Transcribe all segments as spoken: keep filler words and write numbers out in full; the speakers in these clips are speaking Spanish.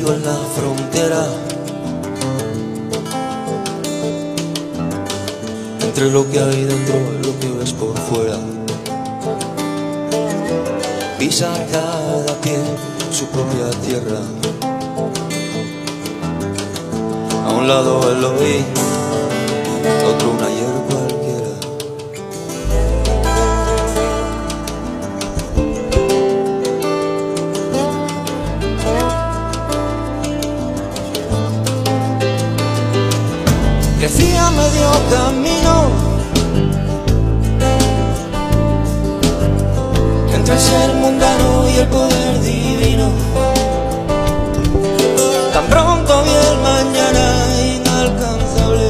contigo en la frontera, entre lo que hay dentro y lo que ves por fuera. Pisa cada pie su propia tierra. A un lado el oí, a otro un ayer cualquiera. Crecí a medio camino entre el ser mundano y el poder divino. Tan pronto vi el mañana inalcanzable,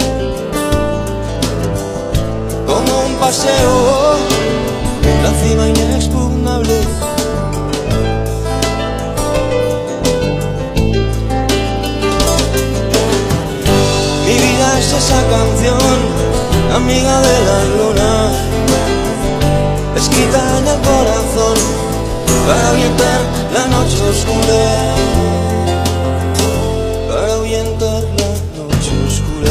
como un paseo, la cima inexpugnable. Mi vida es esa canción, amiga de la luna, escrita en el corazón para ahuyentar la noche oscura, para ahuyentar la noche oscura.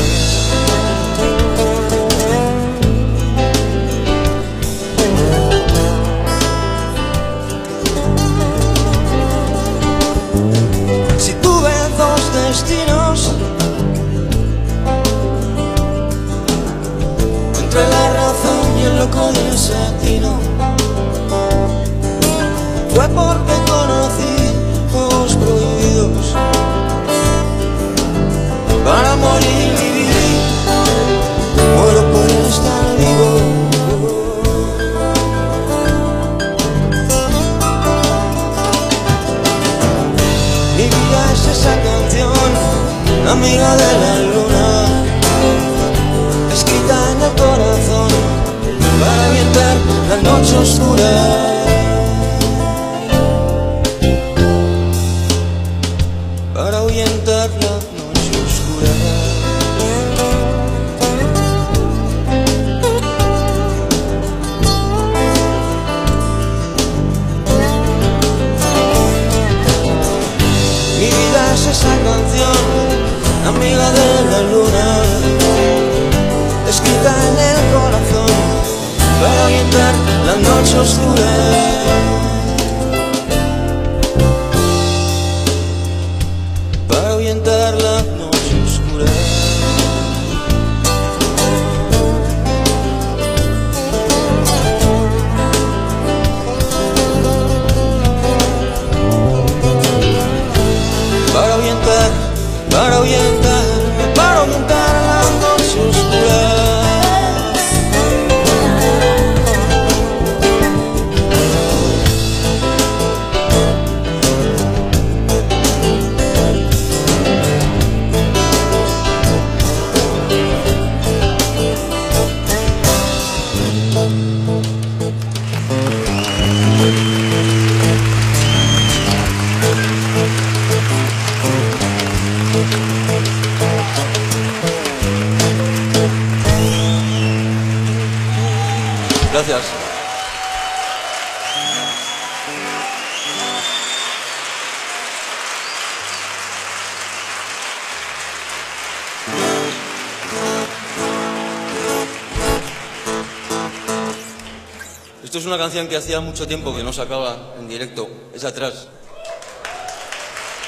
Si tuve dos destinos, entre la razón y el loco desatino, fue porque conocí juegos prohibidos. Para morir viví, muero por estar vivo. Mi vida es esa canción, amiga de la luna, escrita en el corazón para ahuyentar la noche oscura. Para ahuyentar la noche oscura. Mi vida es esa canción, amiga de la luna, escrita en el corazón para ahuyentar la noche oscura. Para ahuyentar la noche oscura. Para ahuyentar, para ahuyentar, para ahuyentar la noche oscura. Gracias. Esto es una canción que hacía mucho tiempo que no sacaba en directo, es atrás.